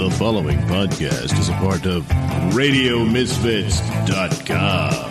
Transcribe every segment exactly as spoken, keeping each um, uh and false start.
The following podcast is a part of radio misfits dot com.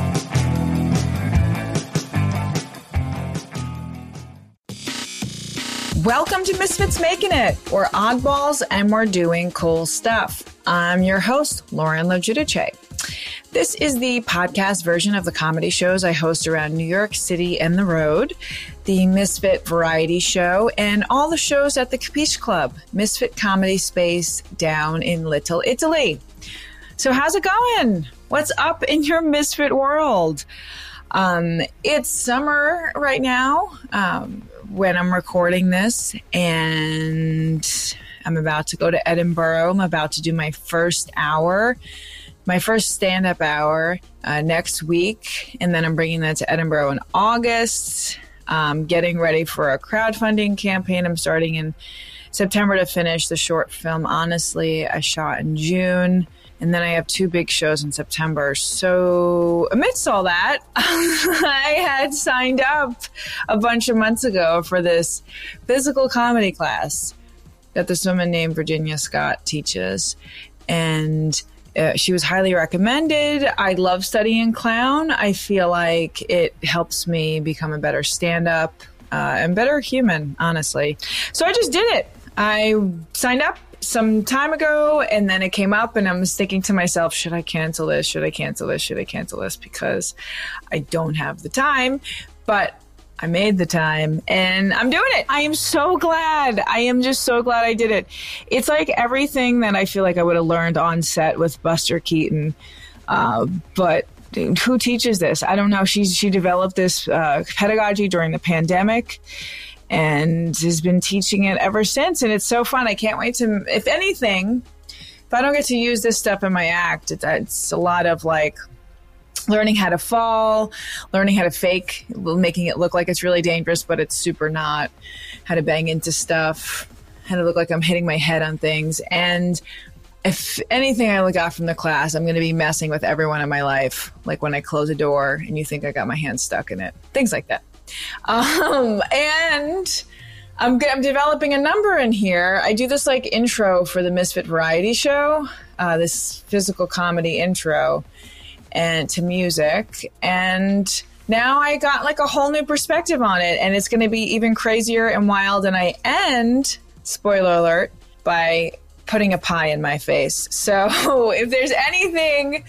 Welcome to Misfits Making It. We're oddballs and we're doing cool stuff. I'm your host, Lauren LoGiudice. This is the podcast version of the comedy shows I host around New York City and the road, the Misfit Variety Show, and all the shows at the Capiche Club, Misfit Comedy Space down in Little Italy. So how's it going? What's up in your Misfit world? Um, it's summer right now um, when I'm recording this, and I'm about to go to Edinburgh. I'm about to do my first hour. My first stand-up hour uh, next week, and then I'm bringing that to Edinburgh in August. Um, getting ready for a crowdfunding campaign I'm starting in September to finish the short film Honestly I shot in June, and then I have two big shows in September. So amidst all that, I had signed up a bunch of months ago for this physical comedy class that this woman named Virginia Scott teaches, and Uh, she was highly recommended. I love studying clown. I feel like it helps me become a better stand-up uh, and better human, honestly. So I just did it. I signed up some time ago, and then it came up, and I was thinking to myself, should I cancel this? Should I cancel this? Should I cancel this? Because I don't have the time. But I made the time and I'm doing it. I am so glad. I am just so glad I did it. It's like everything that I feel like I would have learned on set with Buster Keaton. Uh, but who teaches this? I don't know. She, she developed this uh, pedagogy during the pandemic and has been teaching it ever since. And it's so fun. I can't wait to, if anything, if I don't get to use this stuff in my act, it's, it's a lot of like, learning how to fall, learning how to fake, making it look like it's really dangerous, but it's super not, how to bang into stuff, how to look like I'm hitting my head on things. And if anything I got from the class, I'm going to be messing with everyone in my life. Like when I close a door and you think I got my hand stuck in it, things like that. Um, and I'm, I'm developing a number in here. I do this like intro for the Misfit Variety Show, uh, this physical comedy intro, and to music, and now I got like a whole new perspective on it, and it's going to be even crazier and wild. And I end, spoiler alert, by putting a pie in my face. So if there's anything,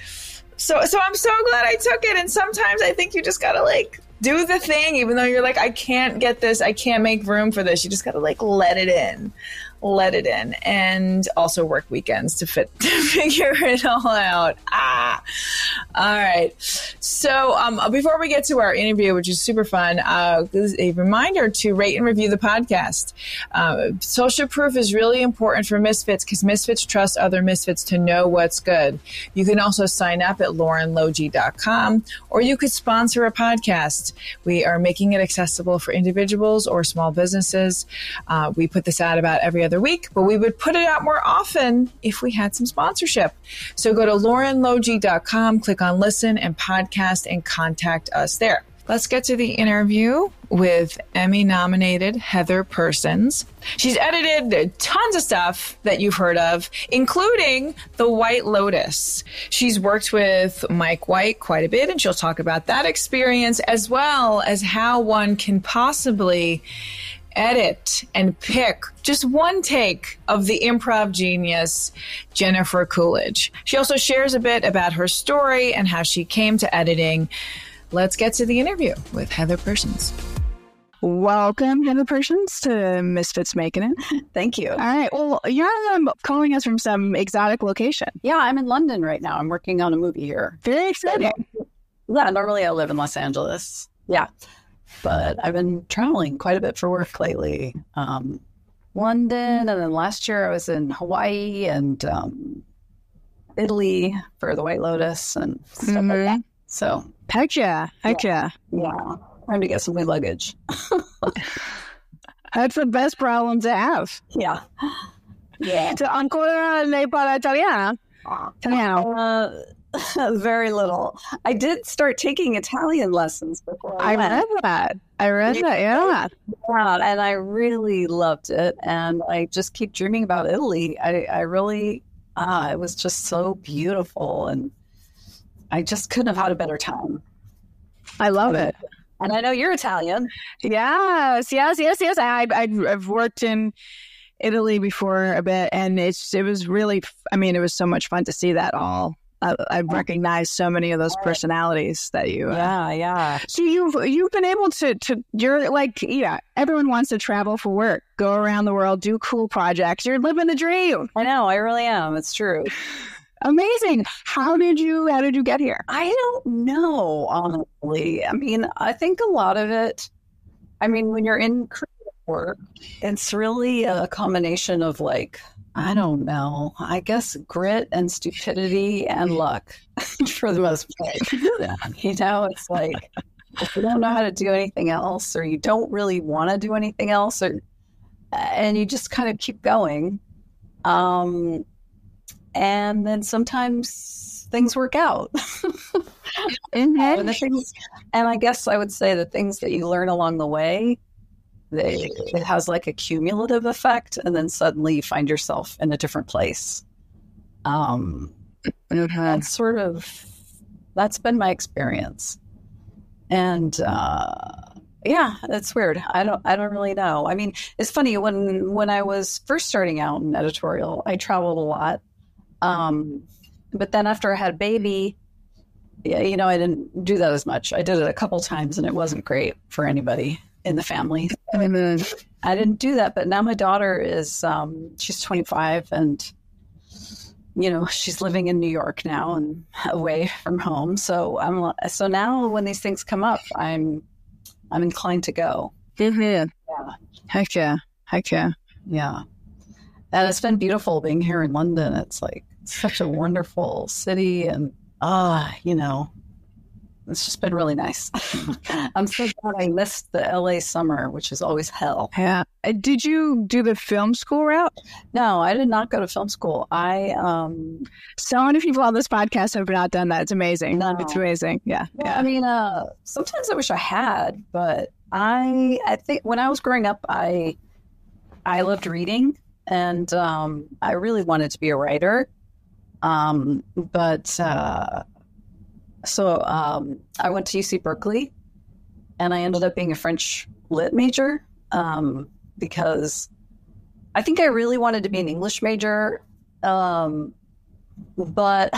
so so I'm so glad I took it. And sometimes I think you just gotta like do the thing, even though you're like, I can't get this, I can't make room for this. You just gotta like let it in. let it in, and also work weekends to fit to figure it all out. Ah, all right. So um, before we get to our interview, which is super fun, uh, a reminder to rate and review the podcast. Uh, social proof is really important for Misfits because Misfits trust other Misfits to know what's good. You can also sign up at lauren logie dot com, or you could sponsor a podcast. We are making it accessible for individuals or small businesses. Uh, we put this out about every other week, but we would put it out more often if we had some sponsorship. So go to lauren logie dot com, click on listen and podcast, and contact us there. Let's get to the interview with Emmy-nominated Heather Persons. She's edited tons of stuff that you've heard of, including The White Lotus. She's worked with Mike White quite a bit, and she'll talk about that experience, as well as how one can possibly edit and pick just one take of the improv genius Jennifer Coolidge. She also shares a bit about her story and how she came to editing. Let's get to the interview with Heather Persons. Welcome, Heather Persons, to Misfits Making It. Thank you. All right. Well, you're um, calling us from some exotic location. Yeah, I'm in London right now. I'm working on a movie here. Very exciting. Yeah, normally I live in Los Angeles. Yeah. But I've been traveling quite a bit for work lately. Um, London, and then last year I was in Hawaii and um, Italy for The White Lotus and stuff mm-hmm. like that. So, heck yeah, heck yeah. Yeah, time to get some new luggage. That's the best problem to have. Yeah. Yeah. So, ancora lei parla italiano? Italiano. Uh, very little. I did start taking Italian lessons before I, I went. read that. I read that. Yeah. Yeah, and I really loved it. And I just keep dreaming about Italy. I, I really, ah, it was just so beautiful. And I just couldn't have had a better time. I love it. And I know you're Italian. Yes, yes, yes, yes. I, I, I've worked in Italy before a bit, and it's it was really, I mean, it was so much fun to see that all. I, I recognized so many of those personalities that you. Uh, Yeah, yeah. So you've you've been able to to you're like yeah. Everyone wants to travel for work, go around the world, do cool projects. You're living the dream. I know. I really am. It's true. Amazing. How did you How did you get here? I don't know, honestly. I mean, I think a lot of it. I mean, when you're in creative work, it's really a combination of like, I don't know, I guess grit and stupidity and luck for the most part. You know, it's like if you don't know how to do anything else, or you don't really want to do anything else, or and you just kind of keep going. Um, and then sometimes things work out. Mm-hmm. and, the things, and I guess I would say the things that you learn along the way, They, it has like a cumulative effect, and then suddenly you find yourself in a different place. Um, that's sort of, that's been my experience. And uh, yeah, it's weird. I don't, I don't really know. I mean, it's funny, when, when I was first starting out in editorial, I traveled a lot. Um, but then after I had a baby, yeah, you know, I didn't do that as much. I did it a couple times, and it wasn't great for anybody in the family. Amen. I didn't do that, but now my daughter is, um, she's twenty-five, and, you know, she's living in New York now and away from home. So I'm, so now when these things come up, I'm, I'm inclined to go. Mm-hmm. Yeah. Heck yeah. Heck yeah. Yeah. And it's been beautiful being here in London. It's like such a wonderful city, and, ah, uh, you know, it's just been really nice. I'm so glad I missed the L A summer, which is always hell. Yeah. Uh, Did you do the film school route? No, I did not go to film school. I, um, So many people on this podcast have not done that. It's amazing. No. It's amazing. Yeah. well, Yeah. I mean, uh, sometimes I wish I had, but I, I think when I was growing up, I, I loved reading, and um, I really wanted to be a writer. Um, but, uh, So um, I went to U C Berkeley, and I ended up being a French lit major um, because I think I really wanted to be an English major. Um, but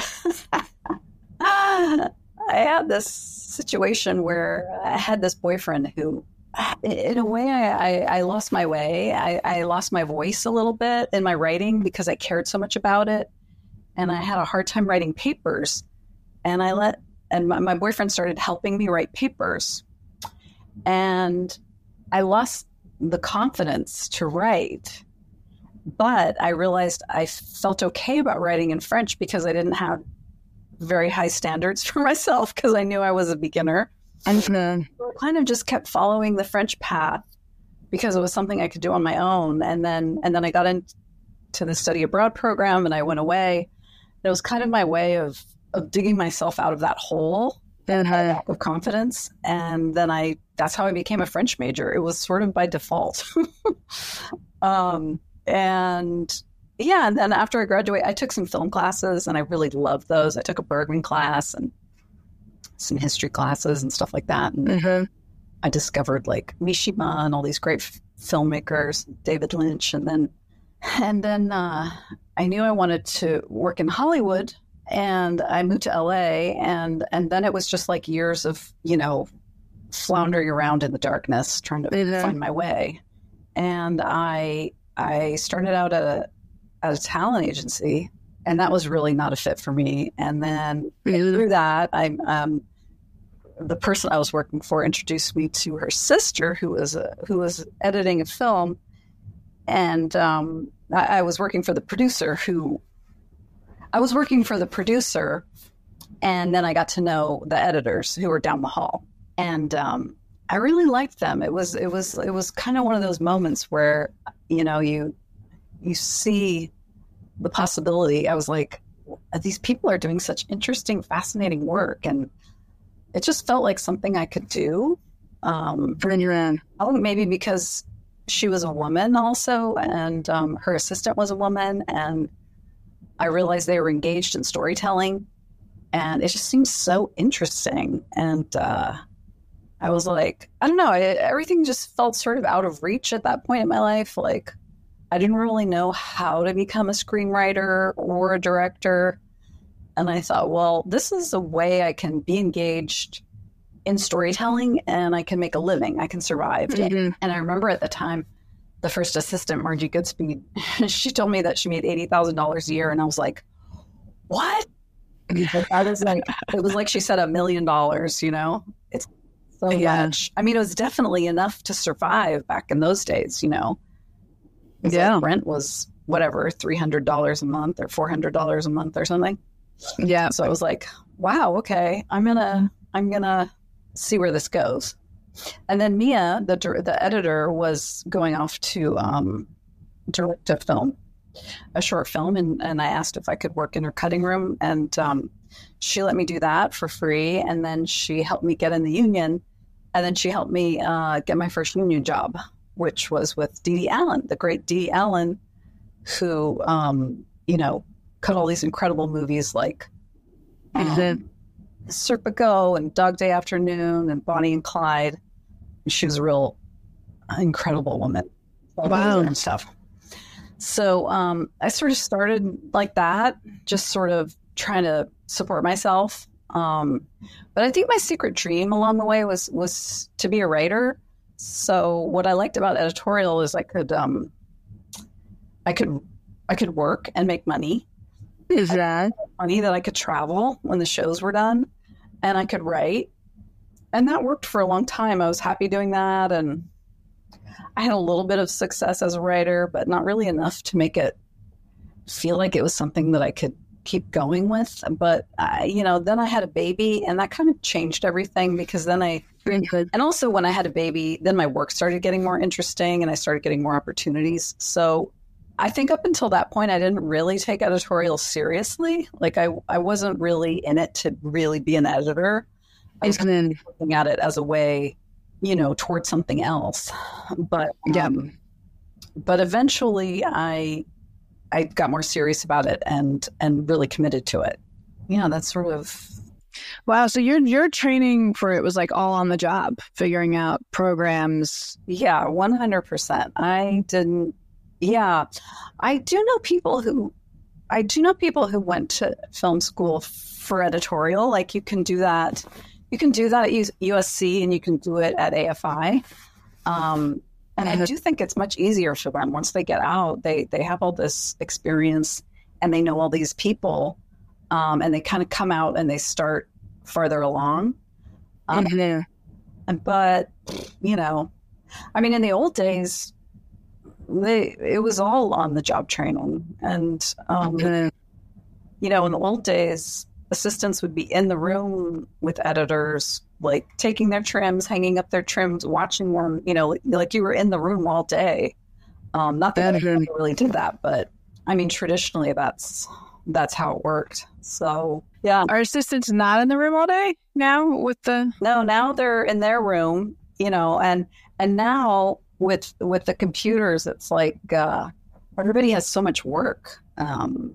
I had this situation where I had this boyfriend who, in a way, I, I, I lost my way. I, I lost my voice a little bit in my writing because I cared so much about it. And I had a hard time writing papers. And I let And my, my boyfriend started helping me write papers. And I lost the confidence to write. But I realized I felt okay about writing in French because I didn't have very high standards for myself, because I knew I was a beginner. And I kind of just kept following the French path because it was something I could do on my own. And then and then I got into the study abroad program, and I went away. It was kind of my way of of digging myself out of that hole, that lack of confidence. And then I, that's how I became a French major. It was sort of by default. um, and yeah, and then after I graduated, I took some film classes, and I really loved those. I took a Bergman class and some history classes and stuff like that. And Mm-hmm. I discovered like Mishima and all these great f- filmmakers, David Lynch. And then, and then uh, I knew I wanted to work in Hollywood. And I moved to L A, and, and then it was just like years of, you know, floundering around in the darkness, trying to Mm-hmm. find my way. And I I started out at a, at a talent agency, and that was really not a fit for me. And then through that, I um, the person I was working for introduced me to her sister, who was a, who was editing a film, and um, I, I was working for the producer who. I was working for the producer, and then I got to know the editors who were down the hall, and um, I really liked them. It was it was it was kind of one of those moments where, you know, you you see the possibility. I was like, these people are doing such interesting, fascinating work. And it just felt like something I could do. Um, Bring your own. I think maybe because she was a woman also, and um, her assistant was a woman, and I realized they were engaged in storytelling, and it just seemed so interesting. And uh, I was like, I don't know, I, everything just felt sort of out of reach at that point in my life. Like, I didn't really know how to become a screenwriter or a director. And I thought, well, this is a way I can be engaged in storytelling and I can make a living. I can survive. Mm-hmm. And I remember at the time, the first assistant, Margie Goodspeed, she told me that she made eighty thousand dollars a year. And I was like, what? I was like, it was like she said a million dollars, you know? It's so yeah. much. I mean, it was definitely enough to survive back in those days, you know? Yeah. Like rent was whatever, three hundred dollars a month or four hundred dollars a month or something. Yeah. So I was like, wow, okay, I'm going to, I'm going to see where this goes. And then Mia, the the editor, was going off to um, direct a film, a short film. And, and I asked if I could work in her cutting room. And um, she let me do that for free. And then she helped me get in the union. And then she helped me uh, get my first union job, which was with Dee Dee Allen, the great Dee Dee Allen, who, um, you know, cut all these incredible movies like um, Serpico and Dog Day Afternoon and Bonnie and Clyde. She was a real incredible woman. Wow. And stuff. So um, I sort of started like that, just sort of trying to support myself. Um, but I think my secret dream along the way was was to be a writer. So what I liked about editorial is I could um, I could I could work and make money. Is that money that I could travel when the shows were done, and I could write, and that worked for a long time. I was happy doing that, and I had a little bit of success as a writer, but not really enough to make it feel like it was something that I could keep going with. But I, you know, then I had a baby, and that kind of changed everything because then I, and also when I had a baby, then my work started getting more interesting, and I started getting more opportunities. So I think up until that point, I didn't really take editorial seriously. Like I, I wasn't really in it to really be an editor. I was kind of looking at it as a way, you know, towards something else. But yeah, um, but eventually I, I got more serious about it and and really committed to it. Yeah, that's sort of. Wow. So your your training for it was like all on the job, figuring out programs. Yeah, one hundred percent. I didn't. Yeah, I do know people who, I do know people who went to film school for editorial. Like you can do that, you can do that at U S C and you can do it at A F I. Um, and I do think it's much easier for them once they get out. They they have all this experience and they know all these people, um, and they kind of come out and they start farther along. Um, mm-hmm. But you know, I mean, in the old days. They, it was all on the job training. And, um, mm-hmm. you know, in the old days, assistants would be in the room with editors, like taking their trims, hanging up their trims, watching them, you know, like, like you were in the room all day. Um, not that mm-hmm. I really did that, but I mean, traditionally that's, that's how it worked. So, yeah. Are assistants not in the room all day now with the? No, now they're in their room, you know, and, and now, With with the computers, it's like uh, everybody has so much work. Um,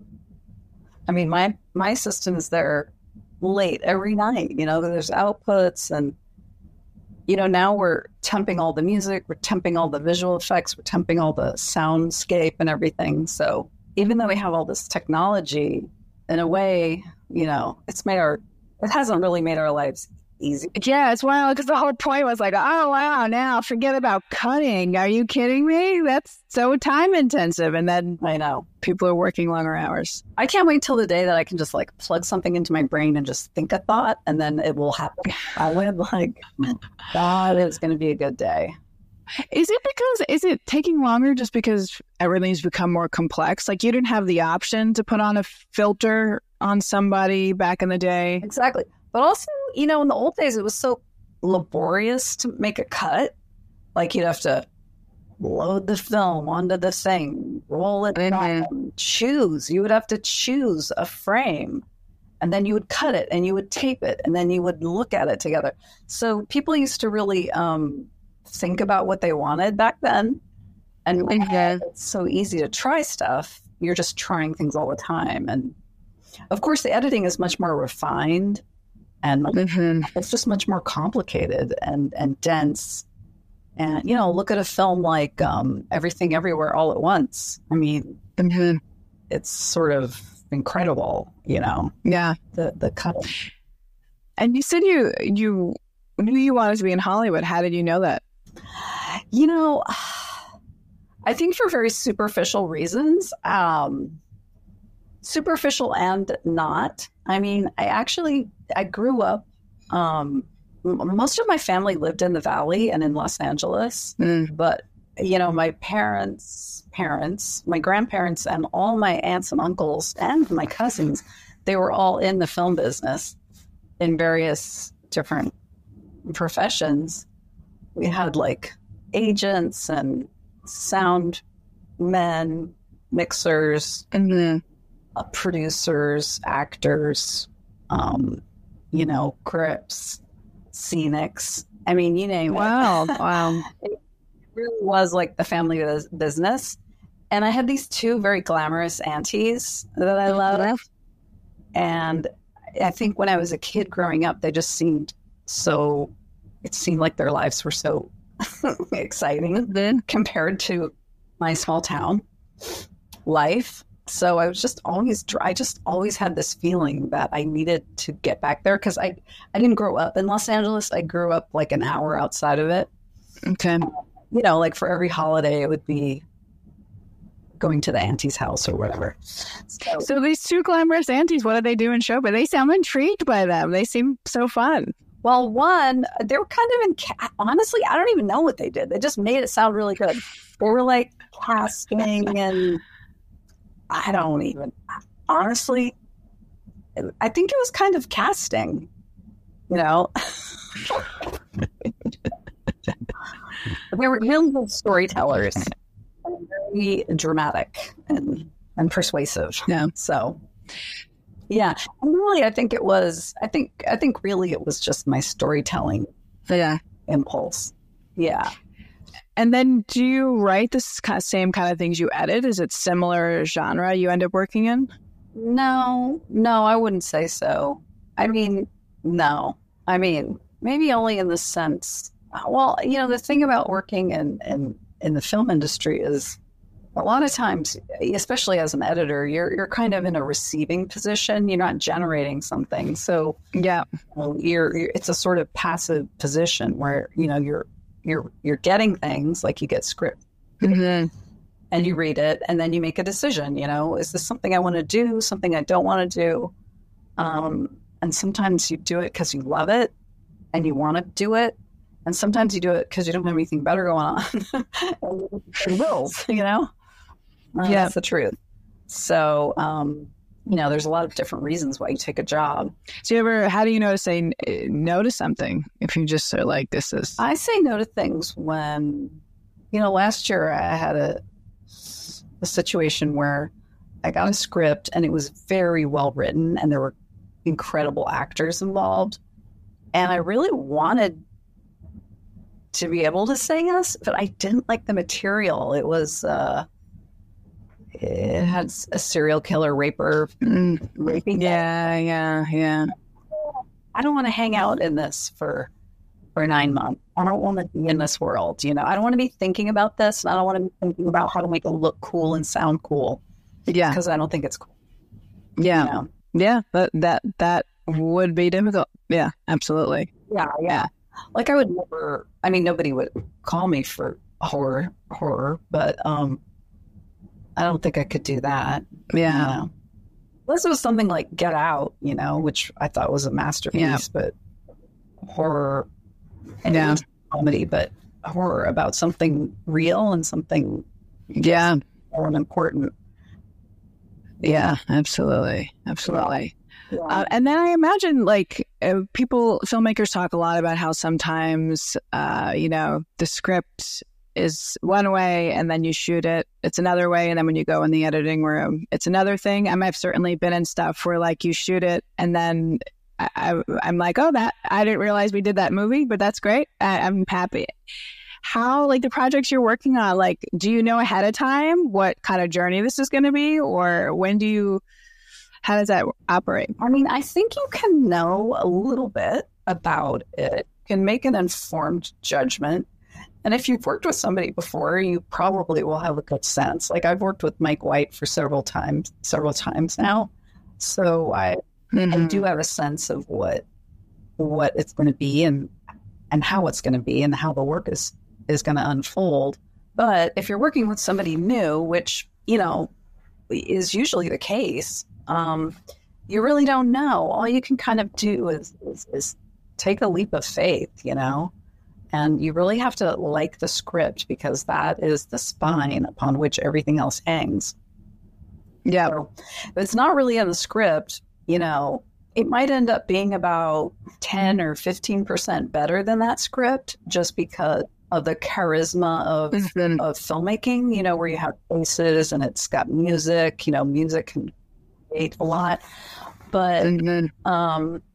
I mean, my my assistant is there late every night. You know, there's outputs, and you know now we're temping all the music, we're temping all the visual effects, we're temping all the soundscape and everything. So even though we have all this technology, in a way, you know, it's made our it hasn't really made our lives easy. Yeah, it's wild because the whole point was like, oh, wow, now forget about cutting. Are you kidding me? That's so time intensive. And then I know people are working longer hours. I can't wait till the day that I can just like plug something into my brain and just think a thought and then it will happen. I would like, God, it's going to be a good day. Is it because, is it taking longer just because everything's become more complex? Like you didn't have the option to put on a filter on somebody back in the day? Exactly. But also, you know, in the old days, it was so laborious to make a cut. Like you'd have to load the film onto the thing, roll it Mhm. down, choose. You would have to choose a frame, and then you would cut it and you would tape it, and then you would look at it together. So people used to really um, think about what they wanted back then. And Mhm. it's so easy to try stuff. You're just trying things all the time. And of course, the editing is much more refined, and Mhm. it's just much more complicated and, and dense. And, you know, look at a film like um, Everything Everywhere All at Once. I mean, Mhm. it's sort of incredible, you know, Yeah. the, the cut. And you said you you knew you wanted to be in Hollywood. How did you know that? You know, I think for very superficial reasons, um, superficial and not. I mean, I actually, I grew up, um, m- most of my family lived in the Valley and in Los Angeles, Mm. but, you know, my parents' parents, my grandparents, and all my aunts and uncles and my cousins, they were all in the film business in various different professions. We had like agents and sound men, mixers, Mhm. uh, producers, actors, um, you know, grips, scenics. I mean, you name Wow. it. Wow. It really was like the family bus- business. And I had these two very glamorous aunties that I loved. And I think when I was a kid growing up, they just seemed so, it seemed like their lives were so exciting Then compared to my small town life. So I was just always, I just always had this feeling that I needed to get back there because I, I didn't grow up in Los Angeles. I grew up like an hour outside of it. okay. You know, like for every holiday, it would be going to the auntie's house or whatever. So, So these two glamorous aunties, what do they do in show? But they sound intrigued by them. They seem so fun. well, one, they were kind of in, ca- honestly, I don't even know what they did. They just made it sound really good. They were like casting and I don't even, honestly, I think it was kind of casting, you know. They were really good storytellers, and very dramatic and, and persuasive. Yeah. So, yeah, and really, I think it was. I think. I think really, it was just my storytelling Yeah. impulse. Yeah. And then do you write this kind of same kind of things you edit? Is it similar genre you end up working in? No, no, I wouldn't say so. I mean, no. I mean, maybe only in the sense. Well, you know, the thing about working in in, in the film industry is a lot of times, especially as an editor, you're you're kind of in a receiving position. You're not generating something, so Yeah. you know, you're, you're it's a sort of passive position where you know you're you're you're getting things like you get script Mm-hmm. and you read it and then you make a decision. You know, is this something I want to do? Something I don't want to do? Um, and sometimes you do it because you love it and you want to do it. And sometimes you do it because you don't have anything better going on. and wills, you know? Uh, Yeah. That's the truth. So, um, you know, there's a lot of different reasons why you take a job. So you ever, how do you know to say n- no to something if you just are like, this is, I say no to things when, you know, last year I had a, a situation where I got a script and it was very well written and there were incredible actors involved. And I really wanted to be able to say yes, but I didn't like the material. It was, uh, it had a serial killer raper Mm, raping. yeah, yeah, yeah. I don't want to hang out in this for for nine months. I don't want to be in this world. You know, I don't want to be thinking about this, and I don't want to be thinking about how to make it look cool and sound cool Yeah, because I don't think it's cool. yeah, You know? yeah. That that that would be difficult. Yeah, absolutely. Yeah, yeah. Like I would never. I mean, nobody would call me for horror, horror, but um, I don't think I could do that. Yeah, You know? Unless it was something like Get Out, you know, which I thought was a masterpiece, Yeah. but horror and Yeah. comedy, but horror about something real and something yeah, more important. yeah. Absolutely, absolutely. Yeah. Uh, and then I imagine, like, uh, people, filmmakers talk a lot about how sometimes, uh, you know, the script is one way, and then you shoot it, it's another way, and then when you go in the editing room, it's another thing. I mean, I've certainly been in stuff where like you shoot it, and then I, I, I'm like, oh, that I didn't realize we did that movie, but that's great. I, I'm happy. How, like the projects you're working on, like, do you know ahead of time what kind of journey this is going to be, or when do you? How does that operate? I mean, I think you can know a little bit about it, can make an informed judgment. And if you've worked with somebody before, you probably will have a good sense. Like I've worked with Mike White for several times, several times now. So I, mm-hmm. I do have a sense of what what it's going to be and and how it's going to be and how the work is, is going to unfold. But if you're working with somebody new, which, you know, is usually the case, um, you really don't know. All you can kind of do is, is, is take a leap of faith, you know? And you really have to like the script because that is the spine upon which everything else hangs. Yeah. So if it's not really in the script, you know, it might end up being about ten or fifteen percent better than that script just because of the charisma of, mm-hmm. of filmmaking, you know, where you have faces and it's got music, you know, music can create a lot. But, mm-hmm. um,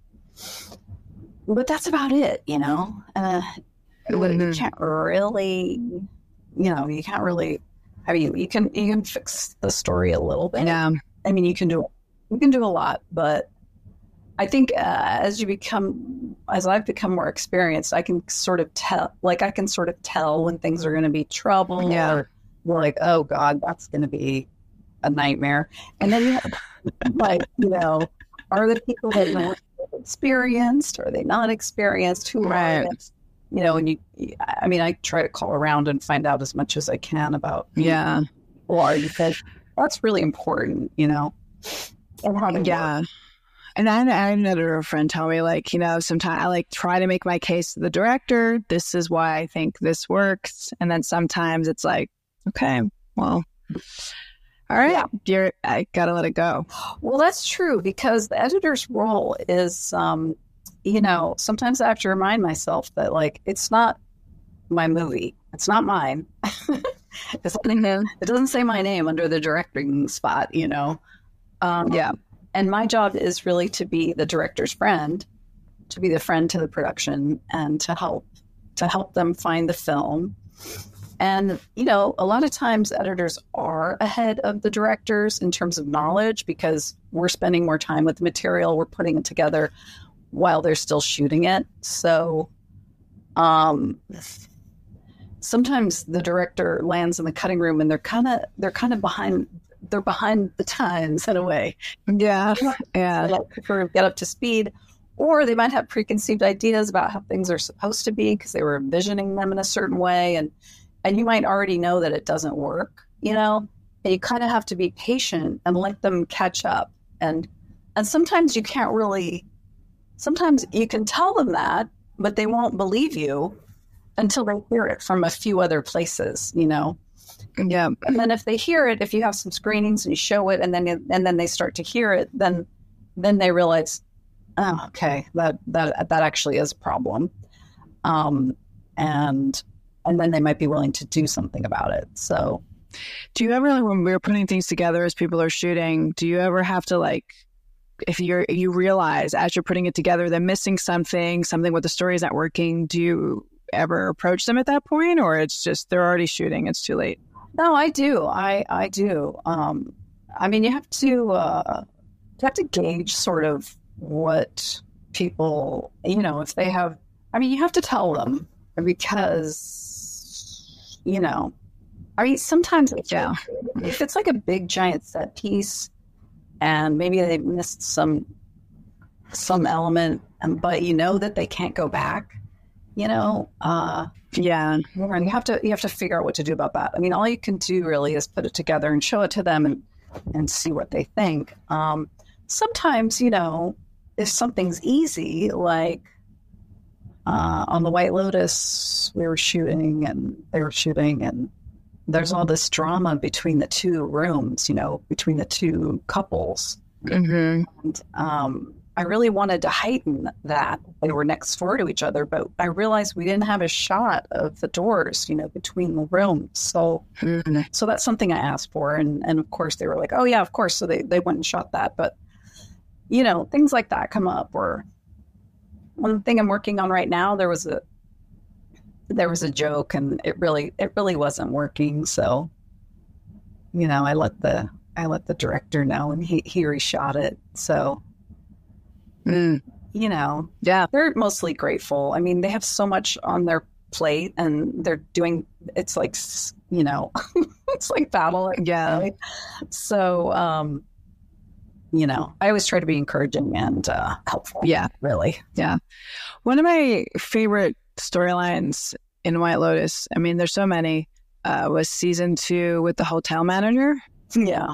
but that's about it, you know? Uh, Mm-hmm. You can't really, you know, you can't really. I mean, you can you can fix the story a little bit. Yeah. I mean, you can do you can do a lot, but I think uh, as you become, as I've become more experienced, I can sort of tell. Like I can sort of tell when things are going to be trouble. Yeah. Or we're like, oh God, that's going to be a nightmare. And then you have, like, you know, are the people that are experienced? Are they not experienced? Who right. are it? You know, and you, I mean, I try to call around and find out as much as I can about, yeah. Well, are you said that's really important, you know? And how to yeah. work. And I, I had another friend tell me, like, you know, sometimes I like try to make my case to the director. This is why I think this works. And then sometimes it's like, okay, well, all right, yeah. you're, I got to let it go. Well, that's true because the editor's role is, um, you know, sometimes I have to remind myself that, like, it's not my movie. It's not mine. It's, it doesn't say my name under the directing spot, you know? Um, yeah. And my job is really to be the director's friend, to be the friend to the production and to help, to help them find the film. And, you know, a lot of times editors are ahead of the directors in terms of knowledge because we're spending more time with the material, we're putting it together while they're still shooting it. So um, sometimes the director lands in the cutting room and they're kind of they're kind of behind they're behind the times in a way. Yeah. Yeah. They like to sort of get up to speed. Or they might have preconceived ideas about how things are supposed to be because they were envisioning them in a certain way. And and you might already know that it doesn't work, you know? And you kind of have to be patient and let them catch up. And and sometimes you can't really Sometimes you can tell them that, but they won't believe you until they hear it from a few other places, you know? Yeah. And then if they hear it, if you have some screenings and you show it and then and then they start to hear it, then then they realize, oh, okay, that that that actually is a problem. Um, and and then they might be willing to do something about it. So do you ever, when we're putting things together as people are shooting, do you ever have to, like, if you're, you realize as you're putting it together, they're missing something, something with the story is not working, do you ever approach them at that point, or it's just they're already shooting, it's too late? No, I do. I, I do. Um, I mean, you have to, uh, you have to gauge sort of what people, you know, if they have, I mean, you have to tell them because, you know, I mean, sometimes it's, yeah. if it's like a big giant set piece, and maybe they missed some some element, but you know that they can't go back. You know, uh, yeah. And you have to you have to figure out what to do about that. I mean, all you can do really is put it together and show it to them and and see what they think. Um, sometimes, you know, if something's easy, like uh, on the White Lotus, we were shooting and they were shooting and. There's all this drama between the two rooms, you know, between the two couples. Mm-hmm. And, um, I really wanted to heighten that. They were next door to each other, but I realized we didn't have a shot of the doors, you know, between the rooms. So, mm-hmm. so that's something I asked for. And, and of course they were like, oh yeah, of course. So they, they went and shot that. But, you know, things like that come up. Or one thing I'm working on right now, there was a, there was a joke and it really, it really wasn't working. So, you know, I let the, I let the director know and he, he reshot it. So, Mm. you know, yeah, they're mostly grateful. I mean, they have so much on their plate and they're doing, it's like, you know, it's like battle. Yeah. Right? So, um, you know, I always try to be encouraging and uh, helpful. Yeah. Really. Yeah. One of my favorite storylines in White Lotus, I mean, there's so many, uh, was season two with the hotel manager. Yeah.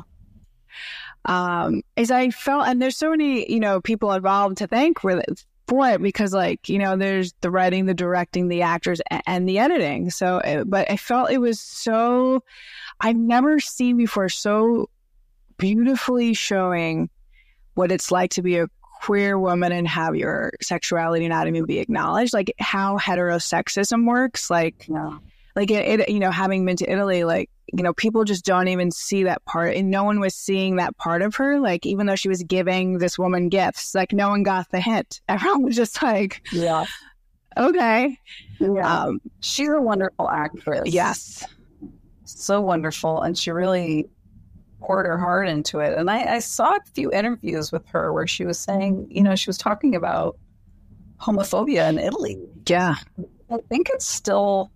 Um, is I felt, and there's so many, you know, people involved to thank for it, for it because, like, you know, there's the writing, the directing, the actors, and, and the editing. So, it, but I felt it was so, I've never seen before, so beautifully showing what it's like to be a queer woman and have your sexuality not even be acknowledged, like how heterosexism works, like, yeah. like it, it, you know, having been to Italy, like, you know, people just don't even see that part. And no one was seeing that part of her. Like, even though she was giving this woman gifts, like, no one got the hint. Everyone was just like, yeah, okay. Yeah. Um, She's a wonderful actress. Yes. So wonderful. And she really poured her heart into it. And I, I saw a few interviews with her where she was saying, you know, she was talking about homophobia in Italy. Yeah. I think it's still...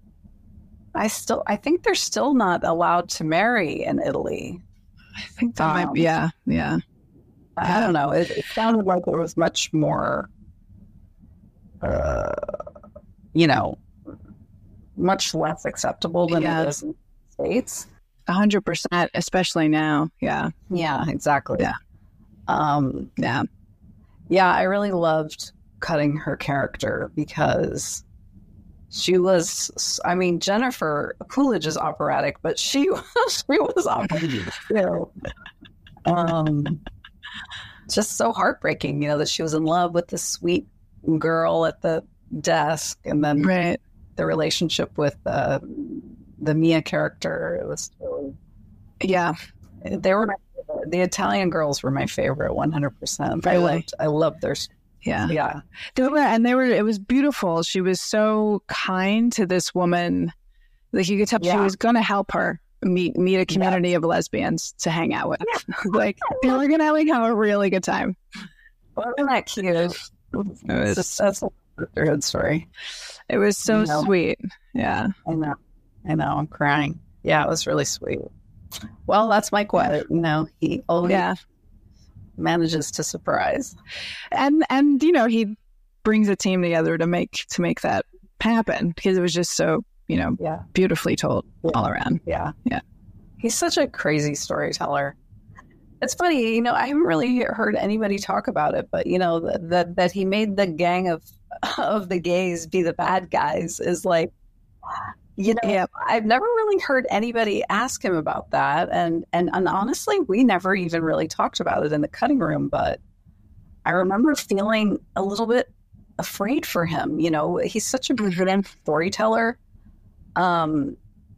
I still, I think they're still not allowed to marry in Italy. I think that um, might be, yeah, yeah. I don't know. It, it sounded like it was much more, uh, you know, much less acceptable than yeah. it is in the States. A hundred percent, especially now. Yeah. Yeah, exactly. Yeah. Um, yeah. Yeah, I really loved cutting her character because she was, I mean, Jennifer Coolidge is operatic, but she was, she was operatic too. Um, just so heartbreaking, you know, that she was in love with this sweet girl at the desk, and then right. the relationship with uh, the Mia character. It was really, yeah. They were my favorite. The Italian girls were my favorite, one hundred percent. Really? I loved, I loved their. Yeah. Yeah. They were, and they were, it was beautiful. She was so kind to this woman. Like, you could tell yeah. she was going to help her meet, meet a community yeah. of lesbians to hang out with. Yeah. Like, they were going to like have a really good time. Wasn't that cute? It was, just, that's a sisterhood story. It was so you know? sweet. Yeah. I know. I know. I'm crying. Yeah. It was really sweet. Well, that's Mike White. You know, he always yeah. manages to surprise. And, and, you know, he brings a team together to make, to make that happen, because it was just so, you know, yeah. beautifully told yeah. all around. Yeah. Yeah. He's such a crazy storyteller. It's funny, you know, I haven't really heard anybody talk about it, but, you know, that that, that he made the gang of, of the gays be the bad guys is like, you know, yeah. I've never really heard anybody ask him about that. And, and, and honestly, we never even really talked about it in the cutting room, but I remember feeling a little bit afraid for him. You know, he's such a brilliant storyteller. Um,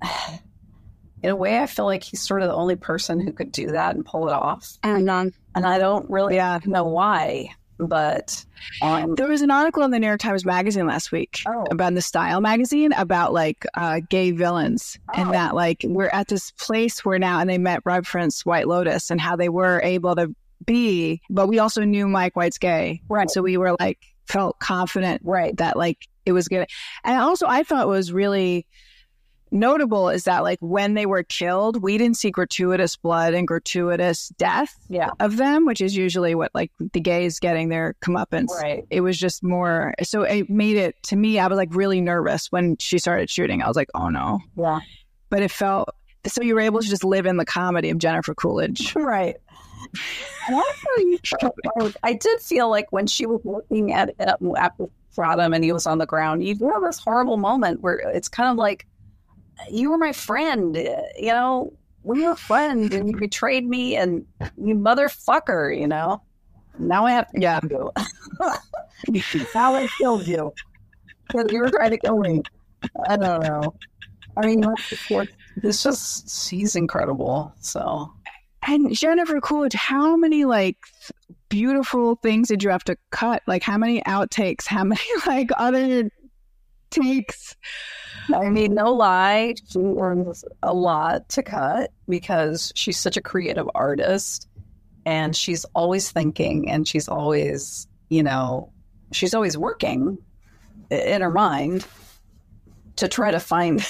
in a way, I feel like he's sort of the only person who could do that and pull it off. And, um, and I don't really yeah. know why. But um, there was an article in the New York Times Magazine last week oh. about the Style magazine about like uh, gay villains oh. and that like we're at this place where now, and they met reference White Lotus and how they were able to be, but we also knew Mike White's gay. Right. So we were like, felt confident right. that like it was good. And also I thought was really notable is that like when they were killed, we didn't see gratuitous blood and gratuitous death yeah. of them, which is usually what like the gays getting their comeuppance. Right. It was just more, so it made it, to me, I was like really nervous when she started shooting. I was like, oh no. Yeah. But it felt, so you were able to just live in the comedy of Jennifer Coolidge. Right. And also, I did feel like when she was looking at, at, at Fratum and he was on the ground, you have this horrible moment where it's kind of like, you were my friend, you know, we were friends and you betrayed me and you motherfucker, you know? Now I have to Yeah. kill you. Now I killed you. Because you were trying to kill me. I don't know. I mean, it's just, she's incredible. So. And Jennifer Coolidge, how many like beautiful things did you have to cut? Like how many outtakes? How many like other takes? I mean, no lie, she earns a lot to cut because she's such a creative artist and she's always thinking and she's always, you know, she's always working in her mind to try to find.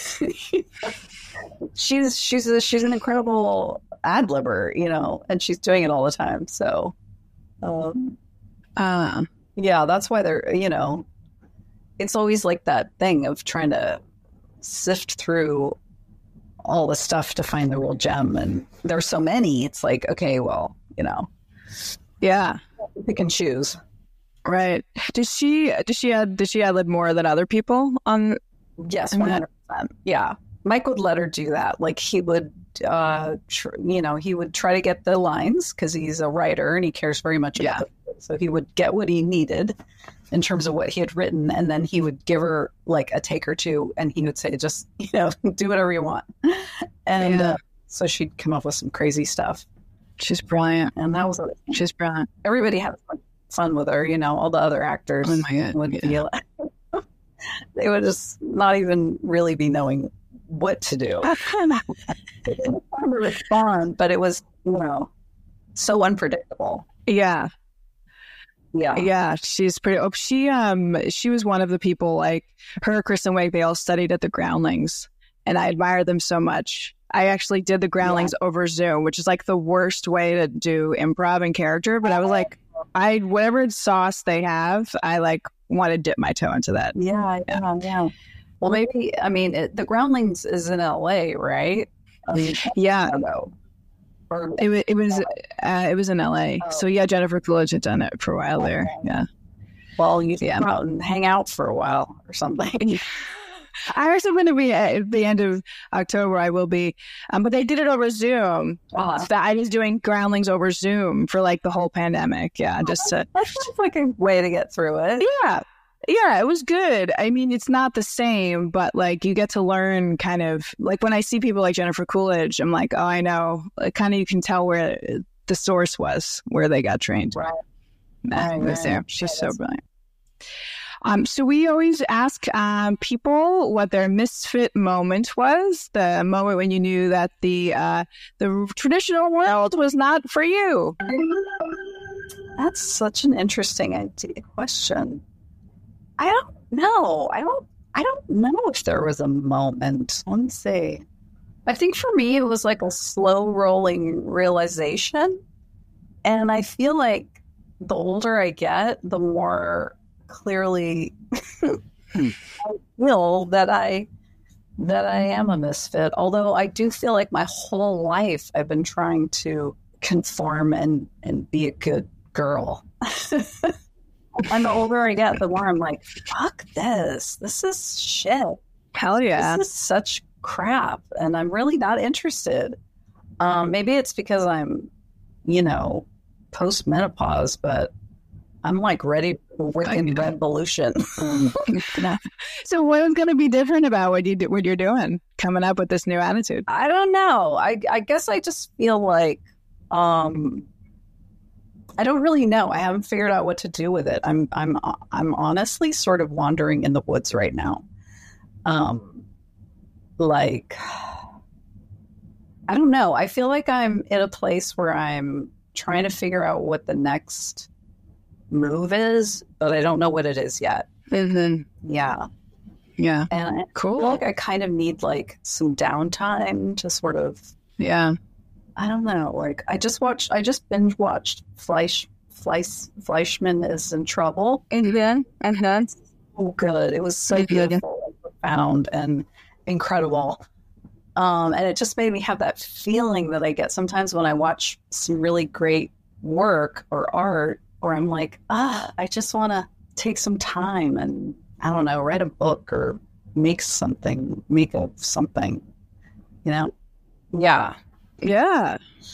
she's she's a, she's an incredible ad-libber, you know, and she's doing it all the time. So, um, Uh, yeah, that's why they're, you know, it's always like that thing of trying to sift through all the stuff to find the real gem. And there's so many. It's like, okay, well, you know, yeah. pick and choose. Right. Did she did she add did she ad lib more than other people on? Yes, And one that- hundred percent. Yeah. Mike would let her do that. Like he would, uh, tr- you know, he would try to get the lines because he's a writer and he cares very much about it. So he would get what he needed in terms of what he had written. And then he would give her like a take or two and he would say, just, you know, do whatever you want. And Yeah. uh, so she'd come up with some crazy stuff. She's brilliant. And that was, She's brilliant. everybody had fun with her, you know, all the other actors Oh my God. would Yeah. feel they would just not even really be knowing what to do. It was fun, but it was, you know, so unpredictable. Yeah. Yeah. Yeah, she's pretty. Oh, she um she was one of the people like her, Kristen Wiig. They all studied at the Groundlings, and I admire them so much. I actually did the Groundlings over Zoom, which is like the worst way to do improv and character. But I was like, I whatever sauce they have, I like want to dip my toe into that. Yeah, yeah, yeah. Well, maybe, I mean, it, the Groundlings is in L A, right? I mean, Yeah, Chicago. Or, it was it was uh, it was in L A. So yeah, Jennifer Coolidge had done it for a while there. Yeah. well, you Yeah. come out and hang out for a while or something. I also going to be at the end of October. I will be, um, but they did it over Zoom. Uh-huh. So I was doing Groundlings over Zoom for like the whole pandemic. Yeah, just to, That's just like a way to get through it. yeah, yeah, it was good. I mean, it's not the same, but like you get to learn kind of like when I see people like Jennifer Coolidge, I'm like, oh, I know. Like, kind of you can tell where the source was, where they got trained. Right. Nah, it was Right. there. She's Yeah, so that's- brilliant. Um, so we always ask um, people what their misfit moment was, the moment when you knew that the uh, the traditional world was not for you. That's such an interesting idea, question. I don't know. I don't. I don't know if there was a moment. Let me see. I think for me, it was like a slow rolling realization, and I feel like the older I get, the more clearly I feel that I that I am a misfit. Although I do feel like my whole life I've been trying to conform and and be a good girl. And the older I get, the more I'm like, fuck this. This is shit. Hell yeah. This is such crap. And I'm really not interested. Um, maybe it's because I'm, you know, post menopause, but I'm like ready for wicked revolution. So what was going to be different about what you do, what you're doing, coming up with this new attitude? I don't know. I, I guess I just feel like um, I don't really know. I haven't figured out what to do with it. I'm I'm I'm honestly sort of wandering in the woods right now. Um, like I don't know. I feel like I'm in a place where I'm trying to figure out what the next move is, but I don't know what it is yet. Mm-hmm. Yeah. Yeah. And I Cool. feel like I kind of need like some downtime to sort of, Yeah. I don't know, like I just watched, I just binge watched Fleisch, Fleisch, Fleischman is in Trouble. And then, and then, Oh, good. It was so Mhm. beautiful and profound and incredible. Um, and it just made me have that feeling that I get sometimes when I watch some really great work or art, where I'm like, ah, I just want to take some time and, I don't know, write a book or make something, make a something, you know? Yeah. yeah.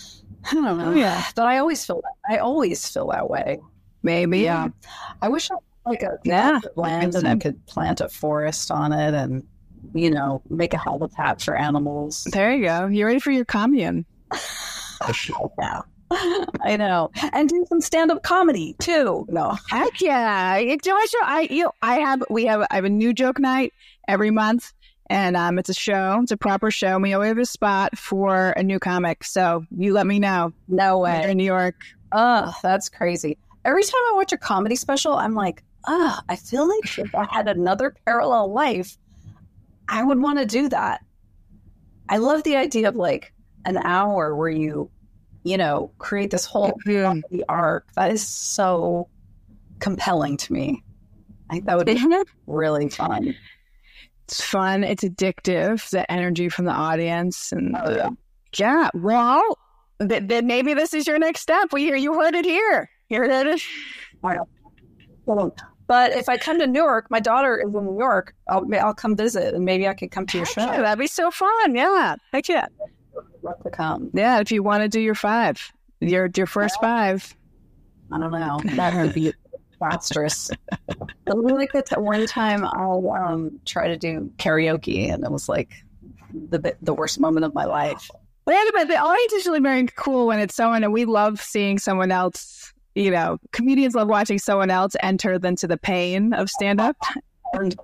I don't know. Yeah. But I always feel that. I always feel that way. Maybe. Yeah. I wish I had like a Yeah. land and I could plant a forest on it and, you know, make a habitat for animals. There you go. You're ready for your commune. Yeah. I know. And do some stand-up comedy too. No. Heck yeah. You know, I show I you know, I have we have I have a new joke night every month. And um, it's a show. It's a proper show. And we always have a spot for a new comic. So you let me know. No When you're way. in New York. Oh, that's crazy. Every time I watch a comedy special, I'm like, ah, I feel like if I had another parallel life, I would want to do that. I love the idea of like an hour where you, you know, create this whole Yeah. comedy arc. That is so compelling to me. I think that would be Isn't it? really fun. It's fun. It's addictive. The energy from the audience. And Oh, yeah. yeah. Well, th- then maybe this is your next step. We hear you heard it here. Here it is. I know. But if I come to Newark, my daughter is in New York. I'll I'll come visit, and maybe I could come to your show. Yeah, that'd be so fun. Yeah. Heck yeah. I'd love to come. Yeah. If you want to do your five, your your first five. I don't know. That would be monstrous. But like that one time I'll um, try to do karaoke, and it was like the bit- the worst moment of my life. Well, yeah, but the audience is really very cool when it's someone, and we love seeing someone else. You know, comedians love watching someone else enter into the pain of stand-up. And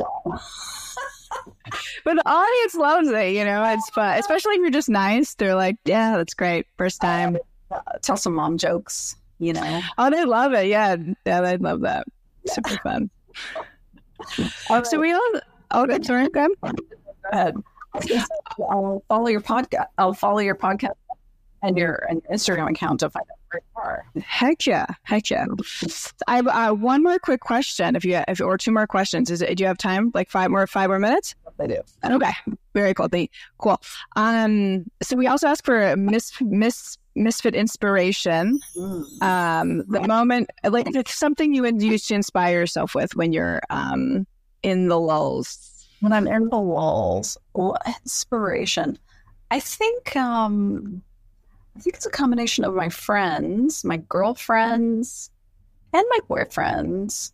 But the audience loves it, you know, it's fun. Especially if you're just nice. They're like, yeah, that's great. First time. uh, tell some mom jokes, you know. Oh, they love it. Yeah. Yeah, they love that. Super fun. So we all, oh, that's sorry, go ahead. Go ahead. I'll follow your podcast. I'll follow your podcast and your, and your Instagram account to find out where you are. Heck yeah. Heck yeah. I have uh, one more quick question. If you, if, or two more questions. Is it, do you have time? Like five more, five more minutes? I do. Okay. Very cool. Thank- Cool. Um, so we also ask for mis, mis, misfit inspiration. Mm. Um, the moment, like it's something you would use to inspire yourself with when you're um, in the lulls. When I'm in the walls, what inspiration? I think um, I think it's a combination of my friends, my girlfriends, and my boyfriends.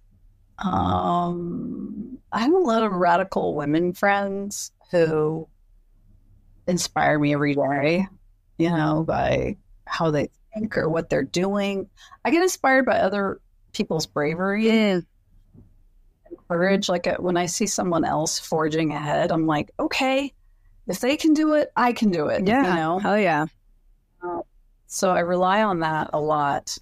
Um, I have a lot of radical women friends who inspire me every day, you know, by how they think or what they're doing. I get inspired by other people's bravery and courage. Like uh, when I see someone else forging ahead, I'm like, okay, if they can do it, I can do it. Yeah. You know? Hell yeah. Uh, so I rely on that a lot.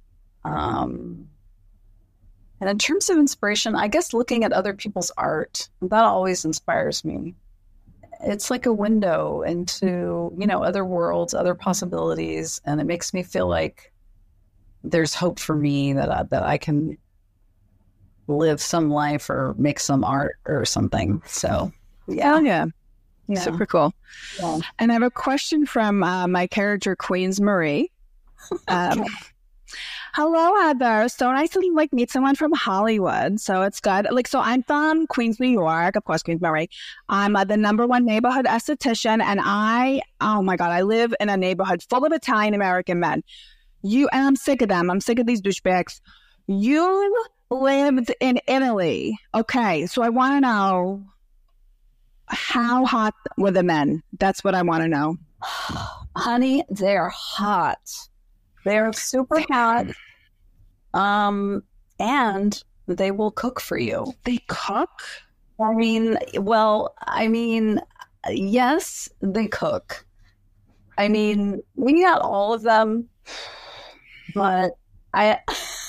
Um, and in terms of inspiration, I guess looking at other people's art, that always inspires me. It's like a window into, you know, other worlds, other possibilities. And it makes me feel like there's hope for me that I, that I can live some life or make some art or something. So, yeah. Hell yeah. Yeah. Super cool. Yeah. And I have a question from uh, my character, Queens Marie. Um, Hello, Heather. So nice to like meet someone from Hollywood. So it's good. Like, so I'm from Queens, New York. Of course, Queens Marie. I'm uh, the number one neighborhood esthetician, and I, oh my god, I live in a neighborhood full of Italian American men. You and I'm sick of them. I'm sick of these douchebags. You lived in Italy. Okay, so I want to know how hot were the men? That's what I want to know. Honey, they're hot. They're super hot. Um, and they will cook for you. They cook? I mean, well, I mean, yes, they cook. I mean, we got all of them, but I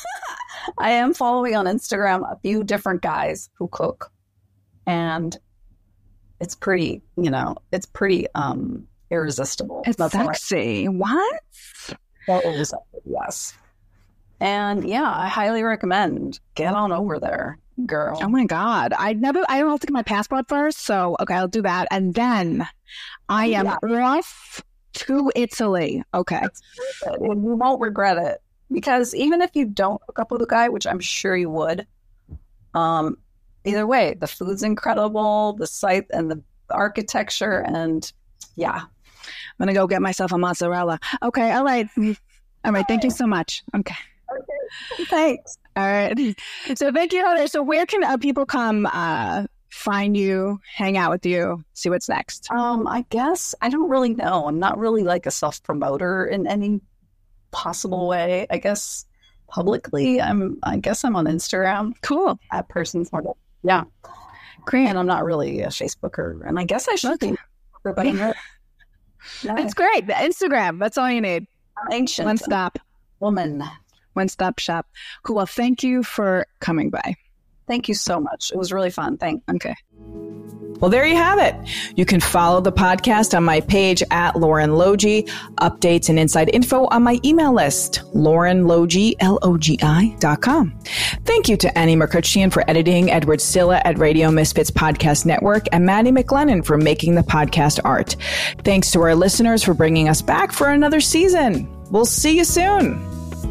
I am following on Instagram a few different guys who cook, and it's pretty, you know, it's pretty um irresistible. It's That's all right. sexy. What? So irresistible, yes. And yeah, I highly recommend get on over there, girl. Oh my god. I never I don't have to get my passport first, so okay, I'll do that. And then I am Yeah. off to Italy. Okay. It's worth it, and you won't regret it. Because even if you don't hook up with a guy, which I'm sure you would, um, either way, the food's incredible, the site and the architecture, and yeah. I'm going to go get myself a mozzarella. Okay. All right. All right. Thank you so much. Okay. Okay. Thanks. All right. So thank you, Heather. So where can uh, people come uh, find you, hang out with you, see what's next? Um, I guess I don't really know. I'm not really like a self-promoter in any possible way. I guess publicly, I'm. I guess I'm on Instagram. Cool. At Persons Mortal. Yeah. Great. And I'm not really a Facebooker. And I guess I should be. Everybody knows. It's great. The Instagram. That's all you need. Ancient. One stop. Woman. One stop shop. Cool. Well, thank you for coming by. Thank you so much. It was really fun. Thanks. Okay. Well, there you have it. You can follow the podcast on my page at Lauren Logi, updates and inside info on my email list, Lauren Logi, L O G I dot com. Thank you to Annie Merkutchian for editing, Edward Silla at Radio Misfits Podcast Network, and Maddie McLennan for making the podcast art. Thanks to our listeners for bringing us back for another season. We'll see you soon.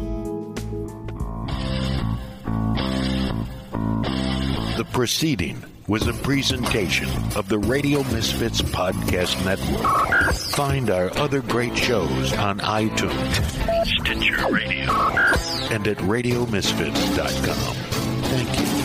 The proceeding was a presentation of the Radio Misfits Podcast Network. Find our other great shows on iTunes, Stitcher Radio, and at radio misfits dot com. Thank you.